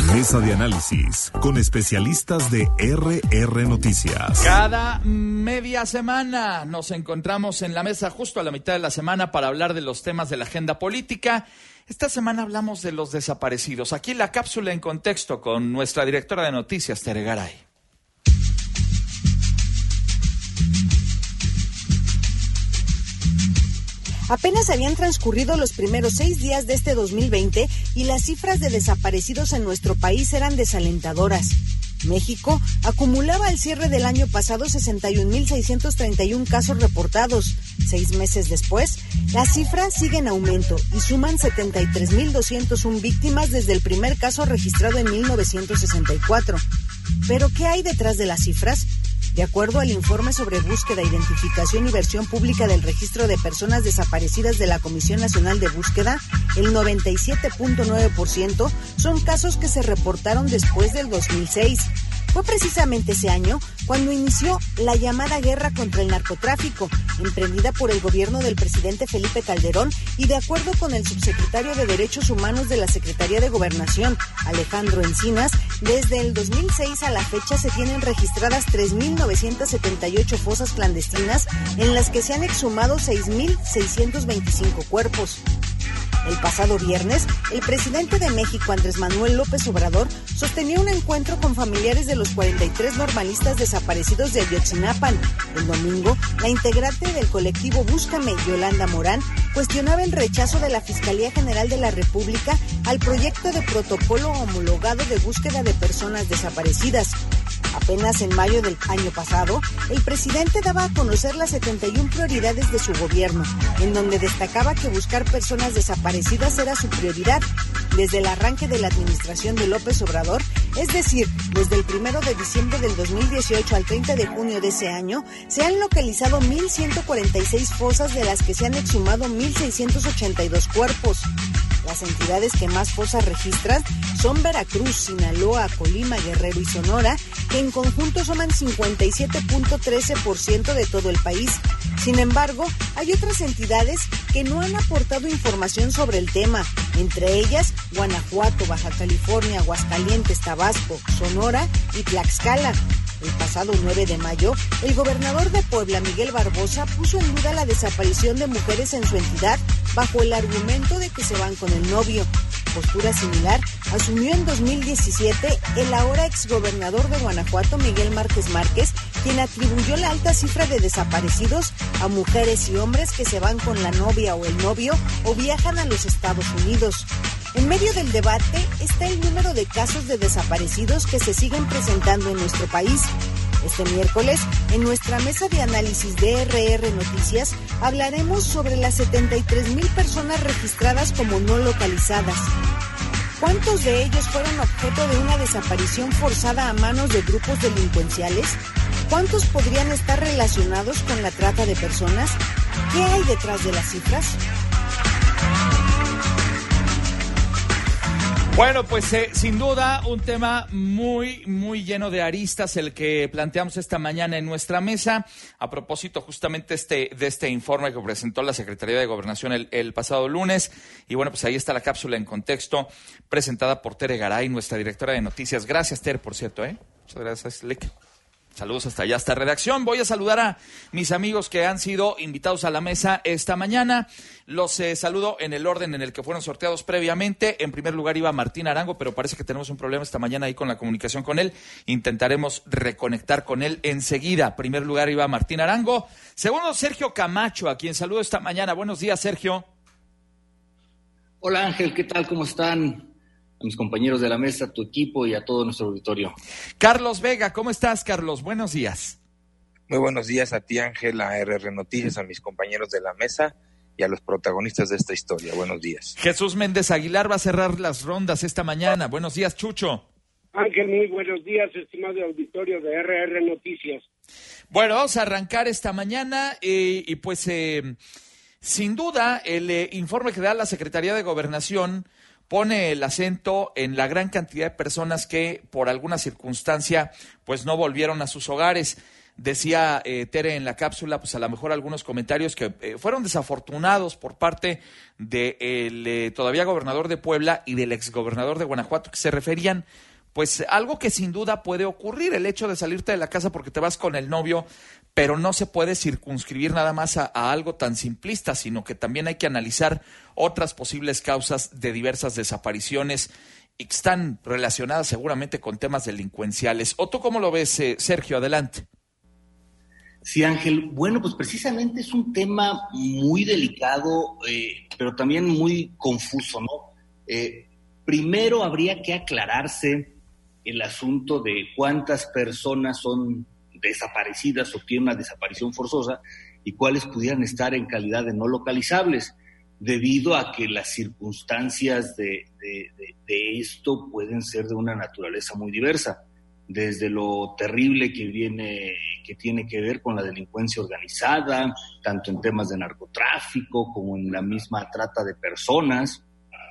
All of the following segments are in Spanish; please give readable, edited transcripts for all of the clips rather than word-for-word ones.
Mesa de análisis con especialistas de RR Noticias. Cada media semana nos encontramos en la mesa justo a la mitad de la semana para hablar de los temas de la agenda política. Esta semana hablamos de los desaparecidos. Aquí la cápsula en contexto con nuestra directora de noticias, Tere Garay. Apenas habían transcurrido los primeros 6 días de este 2020 y las cifras de desaparecidos en nuestro país eran desalentadoras. México acumulaba al cierre del año pasado 61.631 casos reportados. 6 meses después, las cifras siguen en aumento y suman 73.201 víctimas desde el primer caso registrado en 1964. ¿Pero qué hay detrás de las cifras? De acuerdo al informe sobre búsqueda, identificación y versión pública del registro de personas desaparecidas de la Comisión Nacional de Búsqueda, el 97.9% son casos que se reportaron después del 2006. Fue precisamente ese año cuando inició la llamada guerra contra el narcotráfico, emprendida por el gobierno del presidente Felipe Calderón y de acuerdo con el subsecretario de Derechos Humanos de la Secretaría de Gobernación, Alejandro Encinas, desde el 2006 a la fecha se tienen registradas 3.978 fosas clandestinas en las que se han exhumado 6.625 cuerpos. El pasado viernes, el presidente de México, Andrés Manuel López Obrador, sostenía un encuentro con familiares de los 43 normalistas desaparecidos de Ayotzinapa. El domingo, la integrante del colectivo Búscame, Yolanda Morán, cuestionaba el rechazo de la Fiscalía General de la República al proyecto de protocolo homologado de búsqueda de personas desaparecidas. Apenas en mayo del año pasado, el presidente daba a conocer las 71 prioridades de su gobierno, en donde destacaba que buscar personas desaparecidas era su prioridad. Desde el arranque de la administración de López Obrador, es decir, desde el 1 de diciembre del 2018 al 30 de junio de ese año, se han localizado 1.146 fosas, de las que se han exhumado 1.682 cuerpos. Las entidades que más fosas registran son Veracruz, Sinaloa, Colima, Guerrero y Sonora, que en conjunto suman 57.13% de todo el país. Sin embargo, hay otras entidades que no han aportado información sobre el tema, entre ellas Guanajuato, Baja California, Aguascalientes, Tabasco, Sonora y Tlaxcala. El pasado 9 de mayo, el gobernador de Puebla, Miguel Barbosa, puso en duda la desaparición de mujeres en su entidad bajo el argumento de que se van con el novio. Postura similar asumió en 2017 el ahora exgobernador de Guanajuato, Miguel Márquez Márquez, quien atribuyó la alta cifra de desaparecidos a mujeres y hombres que se van con la novia o el novio o viajan a los Estados Unidos. En medio del debate está el número de casos de desaparecidos que se siguen presentando en nuestro país. Este miércoles, en nuestra mesa de análisis de RR Noticias, hablaremos sobre las 73,000 personas registradas como no localizadas. ¿Cuántos de ellos fueron objeto de una desaparición forzada a manos de grupos delincuenciales? ¿Cuántos podrían estar relacionados con la trata de personas? ¿Qué hay detrás de las cifras? Bueno, pues sin duda un tema muy lleno de aristas el que planteamos esta mañana en nuestra mesa a propósito justamente de este informe que presentó la Secretaría de Gobernación el pasado lunes. Y bueno, pues ahí está la cápsula en contexto presentada por Tere Garay, nuestra directora de noticias. Gracias, Tere, por cierto, Muchas gracias, Lick. Saludos hasta allá, hasta redacción. Voy a saludar a mis amigos que han sido invitados a la mesa esta mañana. Los saludo en el orden en el que fueron sorteados previamente. En primer lugar iba Martín Arango, pero parece que tenemos un problema esta mañana ahí con la comunicación con él. Intentaremos reconectar con él enseguida. En primer lugar iba Martín Arango. Segundo, Sergio Camacho, a quien saludo esta mañana. Buenos días, Sergio. Hola, Ángel, ¿qué tal? ¿Cómo están? A mis compañeros de la mesa, a tu equipo y a todo nuestro auditorio. Carlos Vega, ¿cómo estás, Carlos? Buenos días. Muy buenos días a ti, Ángel, a RR Noticias, a mis compañeros de la mesa y a los protagonistas de esta historia. Buenos días. Jesús Méndez Aguilar va a cerrar las rondas esta mañana. Buenos días, Chucho. Ángel, muy buenos días, estimado auditorio de RR Noticias. Bueno, vamos a arrancar esta mañana y pues sin duda el informe que da la Secretaría de Gobernación pone el acento en la gran cantidad de personas que por alguna circunstancia pues no volvieron a sus hogares. Decía Tere en la cápsula, pues a lo mejor algunos comentarios que fueron desafortunados por parte del todavía gobernador de Puebla y del exgobernador de Guanajuato, que se referían pues algo que sin duda puede ocurrir, el hecho de salirte de la casa porque te vas con el novio, pero no se puede circunscribir nada más a algo tan simplista, sino que también hay que analizar otras posibles causas de diversas desapariciones y que están relacionadas seguramente con temas delincuenciales. ¿O tú cómo lo ves, Sergio? Adelante. Sí, Ángel. Bueno, pues precisamente es un tema muy delicado, pero también muy confuso, ¿no? Primero habría que aclararse el asunto de cuántas personas son desaparecidas o tienen una desaparición forzosa y cuáles pudieran estar en calidad de no localizables, debido a que las circunstancias de esto pueden ser de una naturaleza muy diversa, desde lo terrible que tiene que ver con la delincuencia organizada, tanto en temas de narcotráfico como en la misma trata de personas,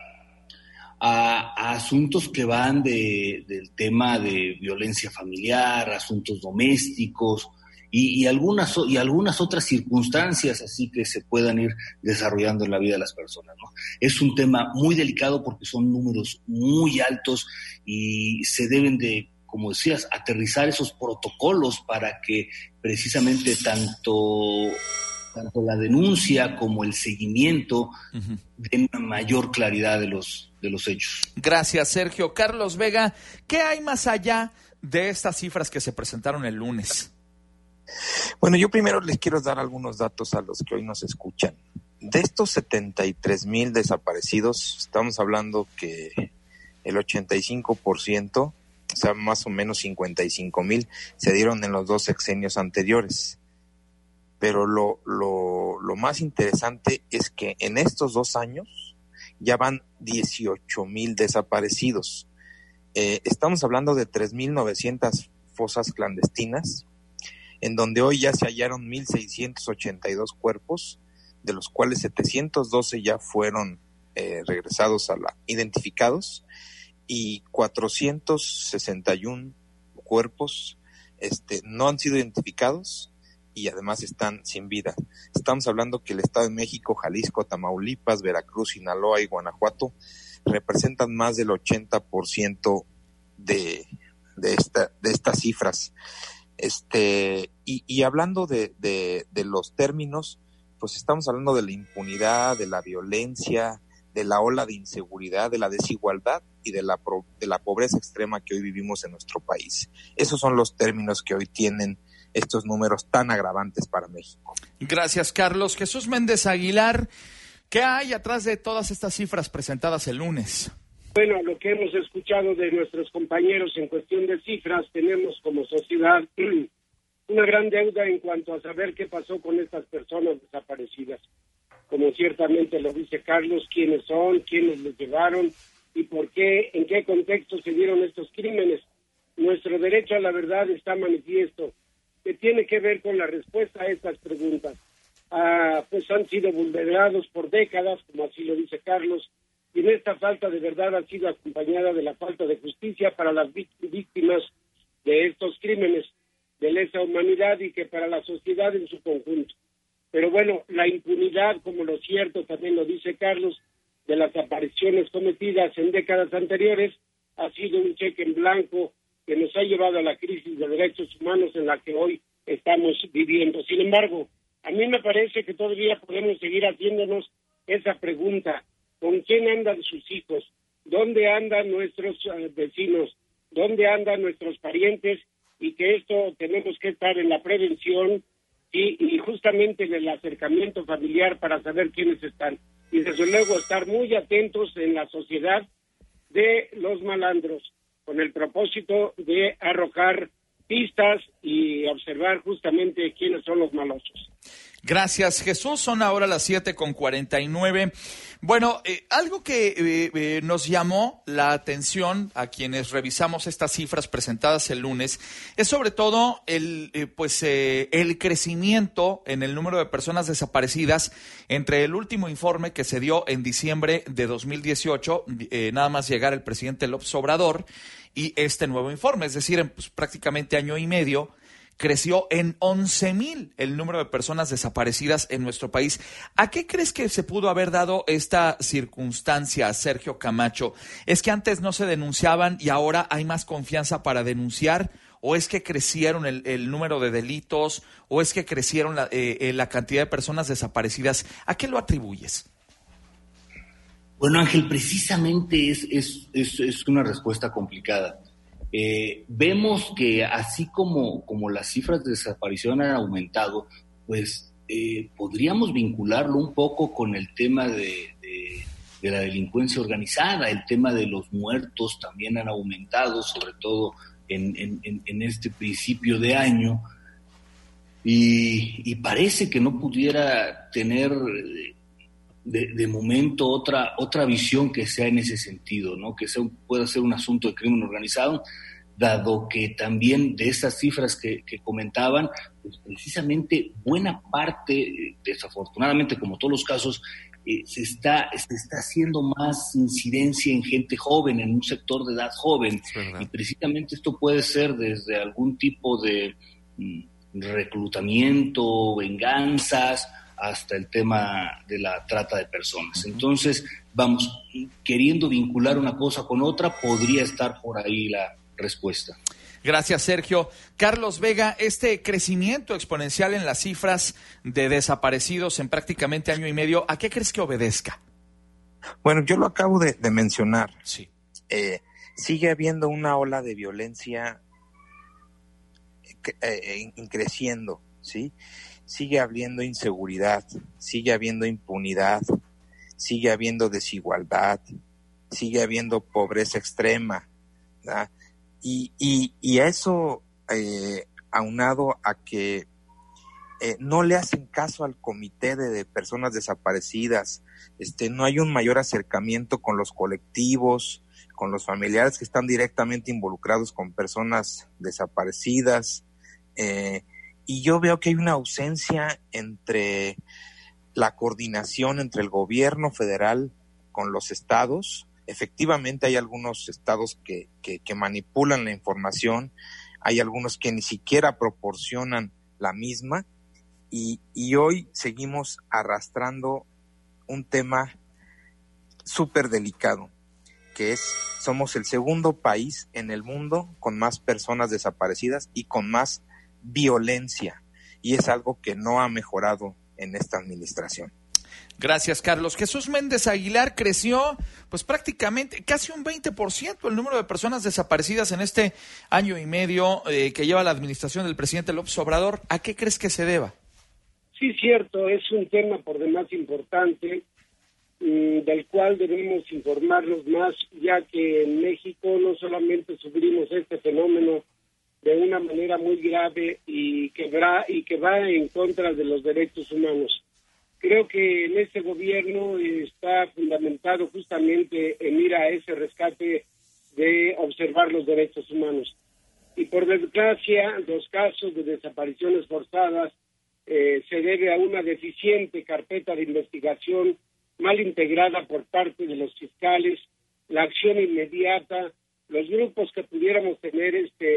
a asuntos que van del tema de violencia familiar, asuntos domésticos y algunas otras circunstancias así que se puedan ir desarrollando en la vida de las personas, ¿no? Es un tema muy delicado porque son números muy altos y se deben de, como decías, aterrizar esos protocolos para que precisamente tanto la denuncia como el seguimiento den una mayor claridad de los hechos. Gracias, Sergio. Carlos Vega, ¿qué hay más allá de estas cifras que se presentaron el lunes? Bueno, yo primero les quiero dar algunos datos a los que hoy nos escuchan. De estos 73,000 desaparecidos, estamos hablando que el 85%, o sea, más o menos 55,000, se dieron en los 2 sexenios anteriores. Pero lo más interesante es que en estos 2 años ya van 18,000 desaparecidos. Estamos hablando de 3,900 fosas clandestinas, en donde hoy ya se hallaron 1,682 cuerpos, de los cuales 712 ya fueron regresados identificados, y 461 cuerpos no han sido identificados y además están sin vida. Estamos hablando que el Estado de México, Jalisco, Tamaulipas, Veracruz, Sinaloa y Guanajuato representan más del 80% de estas cifras. Y hablando de los términos, pues estamos hablando de la impunidad, de la violencia, de la ola de inseguridad, de la desigualdad y de la pobreza extrema que hoy vivimos en nuestro país. Esos son los términos que hoy tienen estos números tan agravantes para México. Gracias, Carlos. Jesús Méndez Aguilar, ¿qué hay atrás de todas estas cifras presentadas el lunes? Bueno, lo que hemos escuchado de nuestros compañeros en cuestión de cifras, tenemos como sociedad una gran deuda en cuanto a saber qué pasó con estas personas desaparecidas. Como ciertamente lo dice Carlos, quiénes son, quiénes les llevaron y por qué, en qué contexto se dieron estos crímenes. Nuestro derecho a la verdad está manifiesto, que tiene que ver con la respuesta a estas preguntas. Pues han sido vulnerados por décadas, como así lo dice Carlos, y en esta falta de verdad ha sido acompañada de la falta de justicia para las víctimas de estos crímenes de lesa humanidad y que para la sociedad en su conjunto. Pero bueno, la impunidad, como lo cierto también lo dice Carlos, de las apariciones cometidas en décadas anteriores, ha sido un cheque en blanco que nos ha llevado a la crisis de derechos humanos en la que hoy estamos viviendo. Sin embargo, a mí me parece que todavía podemos seguir haciéndonos esa pregunta: ¿con quién andan sus hijos? ¿Dónde andan nuestros vecinos? ¿Dónde andan nuestros parientes? Y que esto tenemos que estar en la prevención y justamente en el acercamiento familiar para saber quiénes están. Y desde luego estar muy atentos en la sociedad de los malandros, con el propósito de arrojar pistas y observar justamente quiénes son los malosos. Gracias, Jesús. Son ahora las 7:49. Bueno, algo que nos llamó la atención a quienes revisamos estas cifras presentadas el lunes es sobre todo el crecimiento en el número de personas desaparecidas entre el último informe que se dio en diciembre de 2018, nada más llegar el presidente López Obrador, y este nuevo informe, es decir, en prácticamente año y medio, creció en 11,000 el número de personas desaparecidas en nuestro país. ¿A qué crees que se pudo haber dado esta circunstancia, Sergio Camacho? ¿Es que antes no se denunciaban y ahora hay más confianza para denunciar? ¿O es que crecieron el número de delitos? ¿O es que crecieron la cantidad de personas desaparecidas? ¿A qué lo atribuyes? Bueno, Ángel, precisamente es una respuesta complicada. Vemos que así como las cifras de desaparición han aumentado, pues podríamos vincularlo un poco con el tema de la delincuencia organizada. El tema de los muertos también han aumentado, sobre todo en este principio de año, y parece que no pudiera tener de momento otra visión que sea en ese sentido, ¿no? Que pueda ser un asunto de crimen organizado, dado que también de esas cifras que comentaban, pues precisamente buena parte, desafortunadamente como todos los casos, se está haciendo más incidencia en gente joven, en un sector de edad joven, y precisamente esto puede ser desde algún tipo de reclutamiento, venganzas, hasta el tema de la trata de personas. Entonces, vamos, queriendo vincular una cosa con otra, podría estar por ahí la respuesta. Gracias, Sergio. Carlos Vega, este crecimiento exponencial en las cifras de desaparecidos en prácticamente año y medio, ¿a qué crees que obedezca? Bueno, yo lo acabo de mencionar. Sí. Sigue habiendo una ola de violencia creciendo, ¿sí? Sigue habiendo inseguridad, sigue habiendo impunidad, sigue habiendo desigualdad, sigue habiendo pobreza extrema, ¿verdad? Y a eso, aunado a que no le hacen caso al comité de personas desaparecidas, no hay un mayor acercamiento con los colectivos, con los familiares que están directamente involucrados con personas desaparecidas, y yo veo que hay una ausencia entre la coordinación entre el gobierno federal con los estados. Efectivamente hay algunos estados que manipulan la información, hay algunos que ni siquiera proporcionan la misma, y hoy seguimos arrastrando un tema súper delicado, que somos el segundo país en el mundo con más personas desaparecidas y con más violencia, y es algo que no ha mejorado en esta administración. Gracias, Carlos. Jesús Méndez Aguilar, creció pues prácticamente casi un 20% el número de personas desaparecidas en este año y medio que lleva la administración del presidente López Obrador. ¿A qué crees que se deba? Sí, cierto, es un tema por demás importante, del cual debemos informarnos más, ya que en México no solamente sufrimos este fenómeno de una manera muy grave y que va en contra de los derechos humanos. Creo que en este gobierno está fundamentado justamente en ir a ese rescate de observar los derechos humanos. Y por desgracia, los casos de desapariciones forzadas se debe a una deficiente carpeta de investigación mal integrada por parte de los fiscales, la acción inmediata, los grupos que pudiéramos tener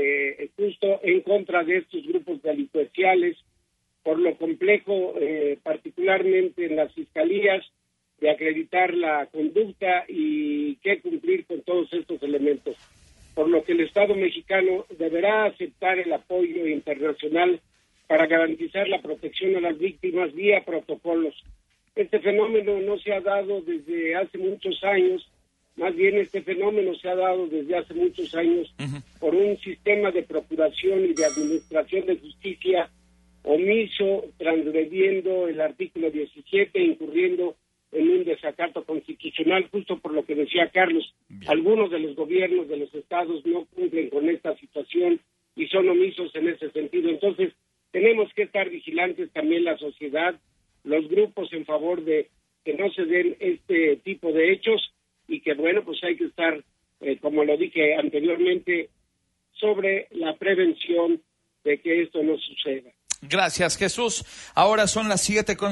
justo en contra de estos grupos delincuenciales, por lo complejo, particularmente en las fiscalías, de acreditar la conducta y que cumplir con todos estos elementos. Por lo que el Estado mexicano deberá aceptar el apoyo internacional para garantizar la protección a las víctimas vía protocolos. Este fenómeno no se ha dado desde hace muchos años, más bien este fenómeno se ha dado desde hace muchos años por un sistema de procuración y de administración de justicia omiso, transgrediendo el artículo 17, incurriendo en un desacato constitucional, justo por lo que decía Carlos. Bien. Algunos de los gobiernos de los estados no cumplen con esta situación y son omisos en ese sentido. Entonces, tenemos que estar vigilantes también la sociedad, los grupos en favor de que no se den este tipo de hechos y que, bueno, pues hay que estar, como lo dije anteriormente, sobre la prevención de que esto no suceda. Gracias, Jesús. Ahora son las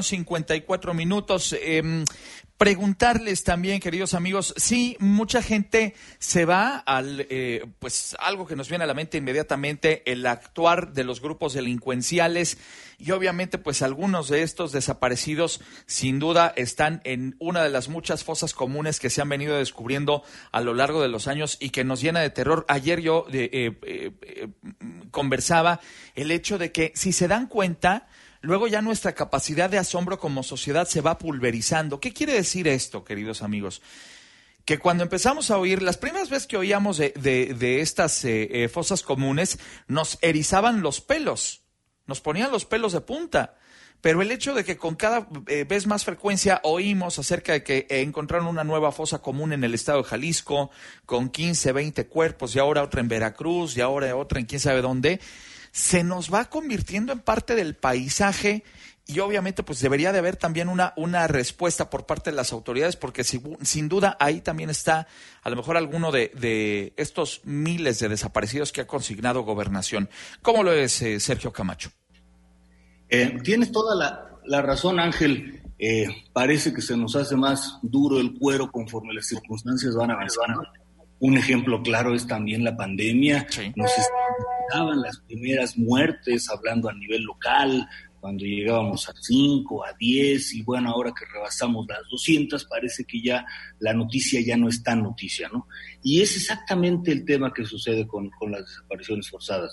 7:54. Preguntarles también, queridos amigos, sí, mucha gente se va al, pues algo que nos viene a la mente inmediatamente, el actuar de los grupos delincuenciales, y obviamente pues algunos de estos desaparecidos sin duda están en una de las muchas fosas comunes que se han venido descubriendo a lo largo de los años y que nos llena de terror. Ayer yo conversaba el hecho de que, si se dan cuenta, luego ya nuestra capacidad de asombro como sociedad se va pulverizando. ¿Qué quiere decir esto, queridos amigos? Que cuando empezamos a oír, las primeras veces que oíamos de estas fosas comunes, nos erizaban los pelos, nos ponían los pelos de punta. Pero el hecho de que con cada vez más frecuencia oímos acerca de que encontraron una nueva fosa común en el estado de Jalisco, con 15, 20 cuerpos, y ahora otra en Veracruz, y ahora otra en quién sabe dónde, se nos va convirtiendo en parte del paisaje, y obviamente pues debería de haber también una respuesta por parte de las autoridades, porque sin duda ahí también está a lo mejor alguno de estos miles de desaparecidos que ha consignado Gobernación. ¿Cómo lo es, Sergio Camacho? Tienes toda la razón, Ángel. Parece que se nos hace más duro el cuero conforme las circunstancias van avanzando. Un ejemplo claro es también la pandemia. Sí. Nos estaban las primeras muertes, hablando a nivel local, cuando llegábamos a 5, a 10, y bueno, ahora que rebasamos las 200, parece que ya la noticia ya no es tan noticia, ¿no? Y es exactamente el tema que sucede con las desapariciones forzadas.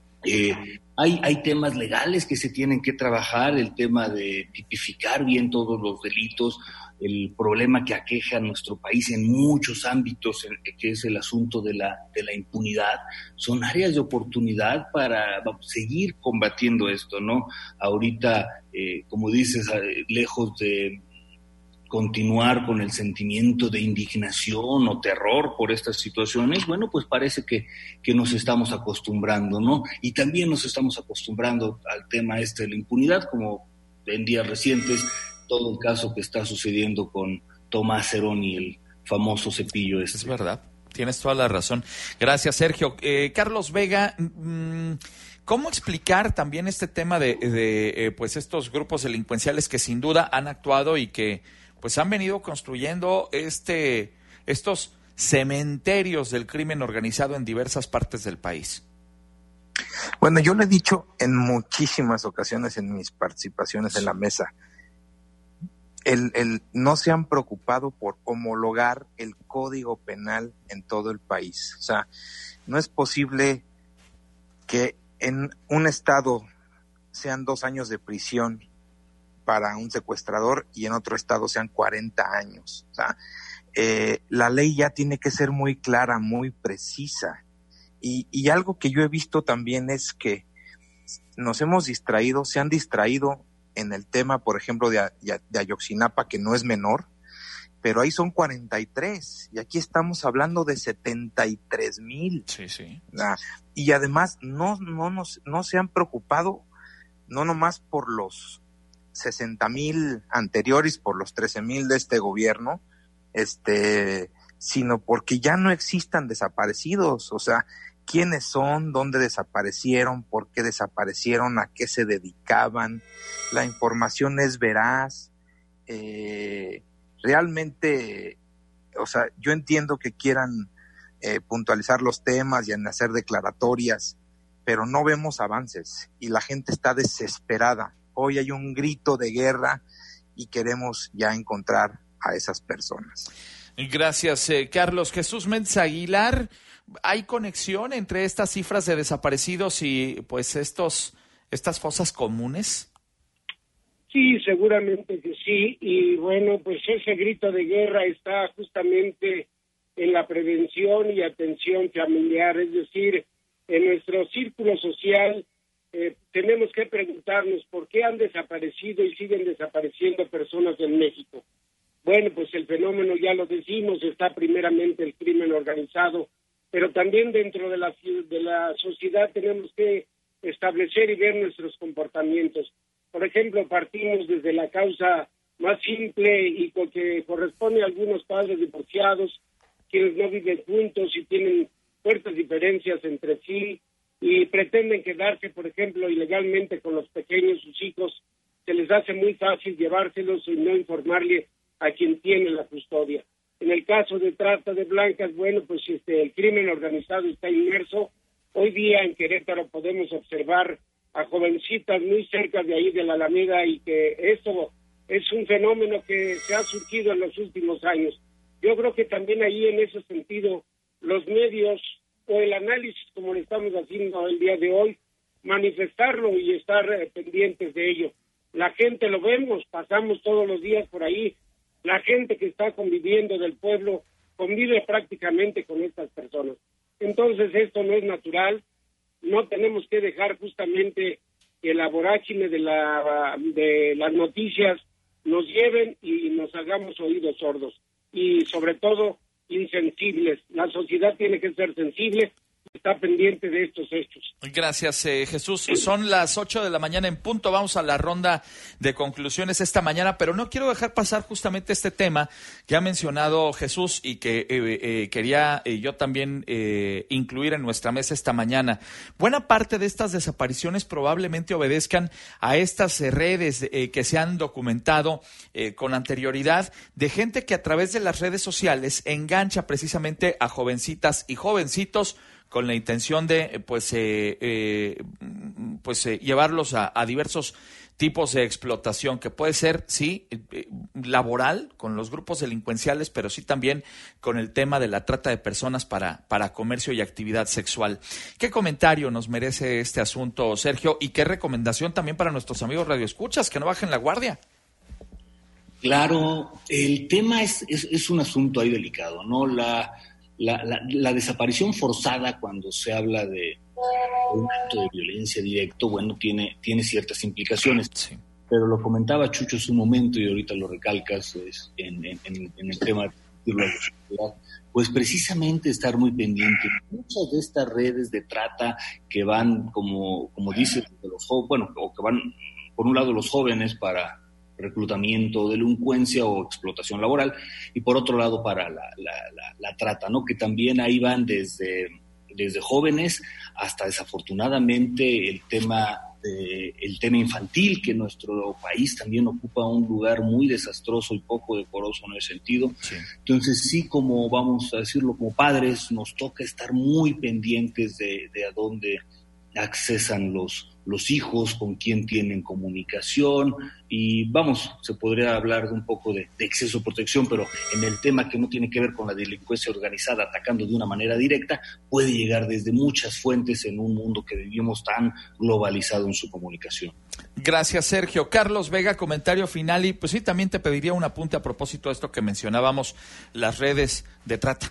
Hay temas legales que se tienen que trabajar, el tema de tipificar bien todos los delitos, el problema que aqueja a nuestro país en muchos ámbitos, que es el asunto de la impunidad. Son áreas de oportunidad para seguir combatiendo esto, ¿no? Ahorita, como dices, lejos de continuar con el sentimiento de indignación o terror por estas situaciones, bueno, pues parece que nos estamos acostumbrando, ¿no? Y también nos estamos acostumbrando al tema de la impunidad, como en días recientes todo el caso que está sucediendo con Tomás Herón y el famoso cepillo este. Es verdad, tienes toda la razón. Gracias, Sergio. Carlos Vega, ¿cómo explicar también este tema de pues estos grupos delincuenciales que sin duda han actuado y que pues han venido construyendo estos cementerios del crimen organizado en diversas partes del país? Bueno, yo lo he dicho en muchísimas ocasiones en mis participaciones en la mesa. No se han preocupado por homologar el Código Penal en todo el país. O sea, no es posible que en un estado sean 2 años de prisión para un secuestrador y en otro estado sean 40 años. O sea, la ley ya tiene que ser muy clara, muy precisa. Y algo que yo he visto también es que se han distraído en el tema, por ejemplo, de Ayotzinapa, que no es menor, pero ahí son 43, y aquí estamos hablando de 73,000. Sí, sí. Y además no se han preocupado, no nomás por los 60,000 anteriores, por los 13,000 de este gobierno, sino porque ya no existan desaparecidos. O sea, quiénes son, dónde desaparecieron, por qué desaparecieron, a qué se dedicaban. La información es veraz. Realmente, o sea, yo entiendo que quieran puntualizar los temas y en hacer declaratorias, pero no vemos avances y la gente está desesperada. Hoy hay un grito de guerra y queremos ya encontrar a esas personas. Gracias, Carlos. Jesús Méndez Aguilar, ¿hay conexión entre estas cifras de desaparecidos y pues estas fosas comunes? Sí, seguramente que sí, y bueno, pues ese grito de guerra está justamente en la prevención y atención familiar, es decir, en nuestro círculo social tenemos que preguntarnos por qué han desaparecido y siguen desapareciendo personas en México. Bueno, pues el fenómeno, ya lo decimos, está primeramente el crimen organizado, pero también dentro de la sociedad tenemos que establecer y ver nuestros comportamientos. Por ejemplo, partimos desde la causa más simple y que corresponde a algunos padres divorciados, quienes no viven juntos y tienen fuertes diferencias entre sí, y pretenden quedarse, por ejemplo, ilegalmente con los pequeños, sus hijos, se les hace muy fácil llevárselos y no informarle a quien tiene la custodia. En el caso de trata de blancas, bueno, pues el crimen organizado está inmerso. Hoy día en Querétaro podemos observar a jovencitas muy cerca de ahí de la Alameda, y que eso es un fenómeno que se ha surgido en los últimos años. Yo creo que también ahí, en ese sentido, los medios o el análisis, como lo estamos haciendo el día de hoy, manifestarlo y estar pendientes de ello. La gente lo vemos, pasamos todos los días por ahí, la gente que está conviviendo del pueblo convive prácticamente con estas personas. Entonces esto no es natural, no tenemos que dejar justamente que la vorágine de las noticias nos lleven y nos hagamos oídos sordos y sobre todo insensibles. La sociedad tiene que ser sensible, está pendiente de estos hechos. Gracias, Jesús. Son las 8 de la mañana en punto. Vamos a la ronda de conclusiones esta mañana, pero no quiero dejar pasar justamente este tema que ha mencionado Jesús y que quería yo también incluir en nuestra mesa esta mañana. Buena parte de estas desapariciones probablemente obedezcan a estas redes que se han documentado con anterioridad, de gente que a través de las redes sociales engancha precisamente a jovencitas y jovencitos con la intención de llevarlos a diversos tipos de explotación, que puede ser, sí, laboral, con los grupos delincuenciales, pero sí también con el tema de la trata de personas para comercio y actividad sexual. ¿Qué comentario nos merece este asunto, Sergio? Y qué recomendación también para nuestros amigos radioescuchas, que no bajen la guardia. Claro, el tema es un asunto ahí delicado, ¿no? La desaparición forzada, cuando se habla de un acto de violencia directo, bueno, tiene ciertas implicaciones. Sí. Pero lo comentaba Chucho hace un momento y ahorita lo recalcas en el tema de la sociedad, pues precisamente estar muy pendiente. Muchas de estas redes de trata que van, como dice, o que van por un lado los jóvenes para reclutamiento, delincuencia o explotación laboral, y por otro lado para la trata, ¿no? Que también ahí van desde jóvenes hasta, desafortunadamente, el tema infantil, que en nuestro país también ocupa un lugar muy desastroso y poco decoroso en ese sentido. Sí. Entonces sí, como vamos a decirlo, como padres, nos toca estar muy pendientes de a dónde accesan los hijos, con quién tienen comunicación, y se podría hablar de un poco de exceso de protección, pero en el tema que no tiene que ver con la delincuencia organizada atacando de una manera directa, puede llegar desde muchas fuentes en un mundo que vivimos tan globalizado en su comunicación. Gracias, Sergio. Carlos Vega, comentario final, y pues sí, también te pediría un apunte a propósito de esto que mencionábamos, las redes de trata.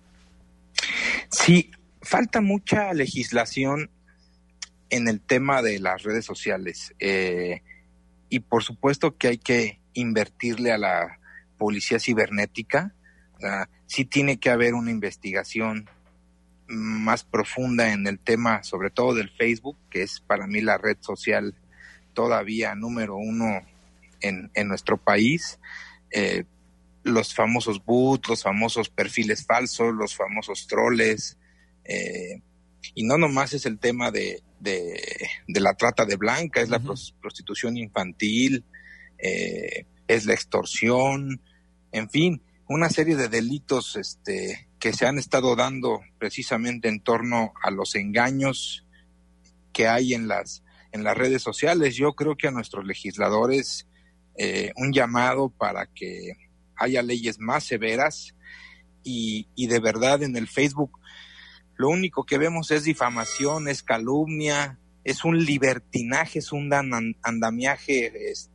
Sí, falta mucha legislación en el tema de las redes sociales, y por supuesto que hay que invertirle a la policía cibernética. O sea, sí tiene que haber una investigación más profunda en el tema, sobre todo del Facebook, que es para mí la red social todavía número uno en nuestro país. Los famosos bots, los famosos perfiles falsos, los famosos troles, y no nomás es el tema de la trata de blanca, es la prostitución infantil, es la extorsión, en fin, una serie de delitos que se han estado dando precisamente en torno a los engaños que hay en las redes sociales. Yo creo que a nuestros legisladores un llamado para que haya leyes más severas y de verdad en el Facebook lo único que vemos es difamación, es calumnia, es un libertinaje, es un andamiaje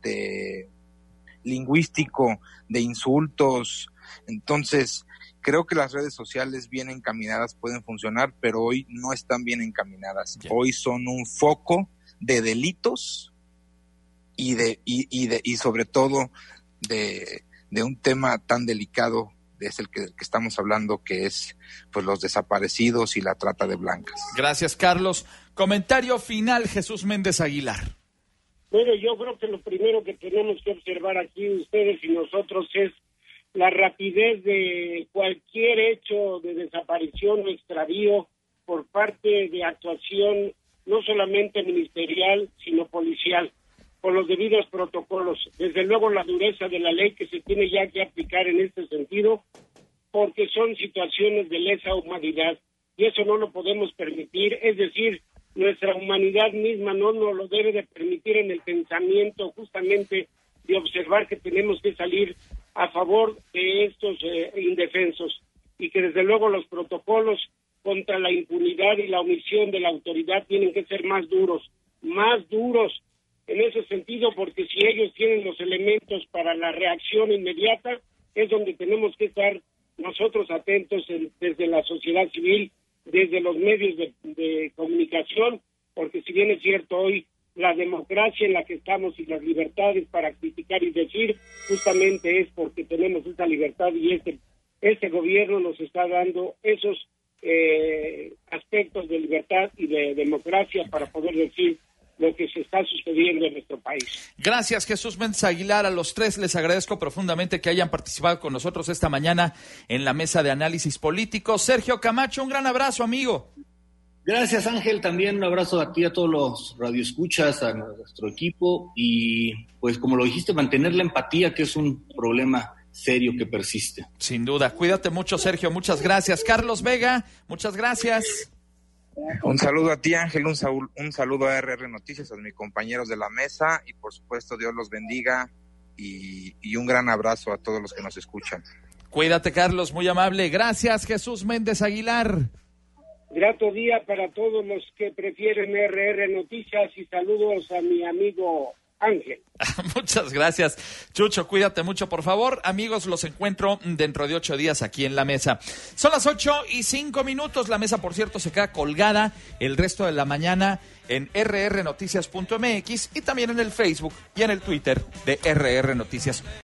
lingüístico de insultos. Entonces, creo que las redes sociales bien encaminadas pueden funcionar, pero hoy no están bien encaminadas. Yeah. Hoy son un foco de delitos y sobre todo de un tema tan delicado, es el que estamos hablando, que es pues los desaparecidos y la trata de blancas. Gracias, Carlos. Comentario final, Jesús Méndez Aguilar. Bueno, yo creo que lo primero que tenemos que observar aquí ustedes y nosotros es la rapidez de cualquier hecho de desaparición o extravío por parte de actuación no solamente ministerial, sino policial, con los debidos protocolos. Desde luego la dureza de la ley que se tiene ya que aplicar en este sentido, porque son situaciones de lesa humanidad, y eso no lo podemos permitir, es decir, nuestra humanidad misma no nos lo debe de permitir en el pensamiento justamente de observar que tenemos que salir a favor de estos indefensos, y que desde luego los protocolos contra la impunidad y la omisión de la autoridad tienen que ser más duros en ese sentido, porque si ellos tienen los elementos para la reacción inmediata, es donde tenemos que estar nosotros atentos desde la sociedad civil, desde los medios de comunicación, porque si bien es cierto hoy la democracia en la que estamos y las libertades para criticar y decir, justamente es porque tenemos esa libertad, y este gobierno nos está dando esos aspectos de libertad y de democracia para poder decir lo que se está sucediendo en nuestro país. Gracias, Jesús Méndez Aguilar. A los tres les agradezco profundamente que hayan participado con nosotros esta mañana en la mesa de análisis político. Sergio Camacho, un gran abrazo, amigo. Gracias, Ángel. También un abrazo a ti, a todos los radioescuchas, a nuestro equipo, y pues como lo dijiste, mantener la empatía, que es un problema serio que persiste. Sin duda. Cuídate mucho, Sergio. Muchas gracias. Carlos Vega, muchas gracias. Un saludo a ti, Ángel, un saludo a RR Noticias, a mis compañeros de la mesa, y por supuesto Dios los bendiga, y un gran abrazo a todos los que nos escuchan. Cuídate, Carlos, muy amable. Gracias, Jesús Méndez Aguilar. Grato día para todos los que prefieren RR Noticias, y saludos a mi amigo Ángel. Muchas gracias, Chucho, cuídate mucho, por favor. Amigos, los encuentro dentro de 8 días aquí en la mesa. Son las 8:05. La mesa, por cierto, se queda colgada el resto de la mañana en rrnoticias.mx y también en el Facebook y en el Twitter de RR Noticias.